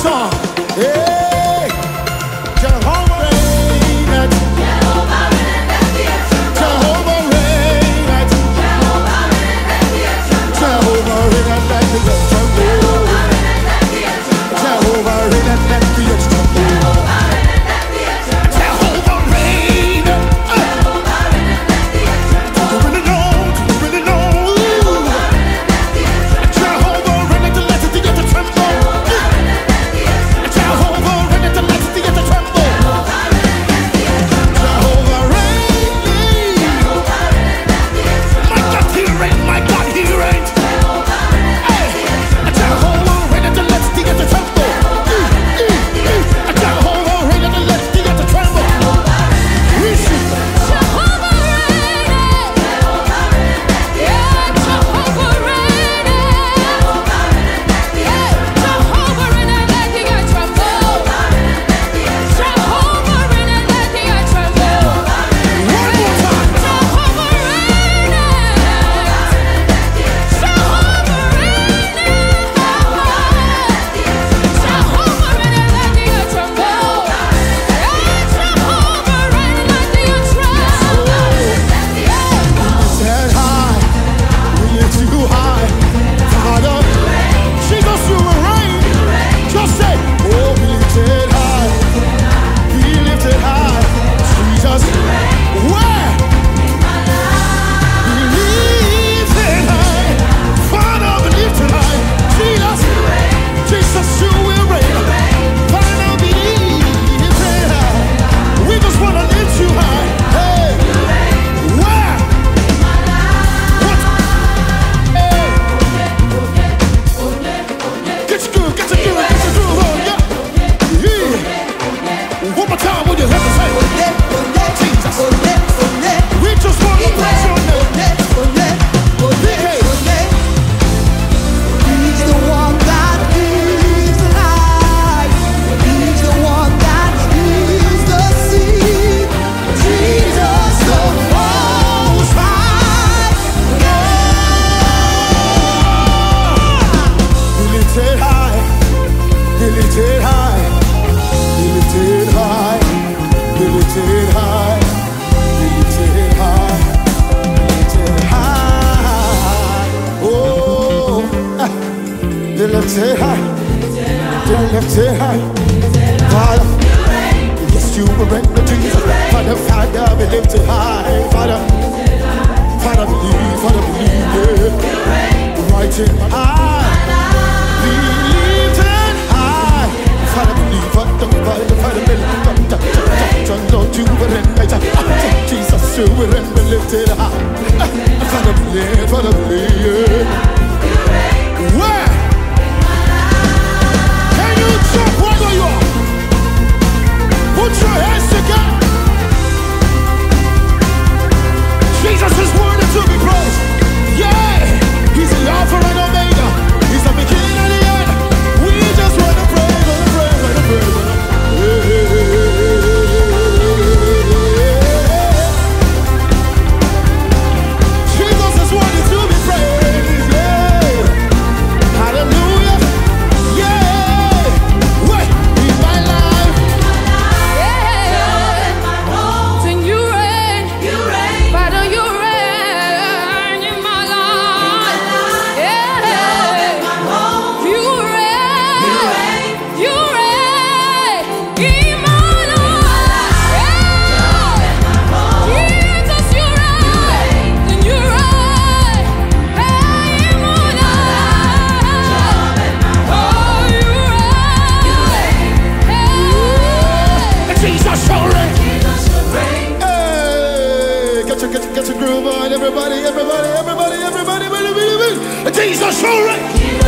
song. Hey, Jehovah reigneth. Jehovah reigneth. Jehovah reigneth. Jehovah reigneth. Let the earth tremble. Jehovah reigneth. Let the earth tremble. Jehovah reigneth. Do you really know? Do you really know? Jehovah reigneth. Let the earth tremble. Jehovah reigneth. Let the earth tremble. Jehovah reigneth. My God, he reigns. My God, he reigns. Hey, Jehovah reigneth. Let the earth tremble. Jehovah reigneth. Let the earth tremble. We should. One more time, would you help me say Jesus? We just want to bless your name. He's the one that gives life. He's the one that heals the sick. Jesus the Most High. Be lifted high, be lifted high, be lifted high, be lifted high, be lifted high, be lifted high. Oh, be lifted high, be lifted high. Father, yes, you were reign, Jesus. Father, Father, be lifted high. Father, Father, believe, yeah. Right in my eye. Be lifted high. Father, believe, Father, Lord, you were in Jesus, you were in the lifted high. Father, believe. Where? Can you jump wherever you are? Put your hands together. Jesus is worthy to be praised. Yeah, he's the Alpha and Omega. He's the beginning and the end. We just want to praise. Jesus is worthy to be praised. Yeah, hallelujah. Yeah, wait, in my life. Then you reign, Father, you reign in my life. Yeah, you reign in my life. Yeah, Jesus, you reign, then you reign, hey, in my life. Oh, you reign, hey. Jesus shall reign. Hey, get your groove on, everybody. Jesus shall reign.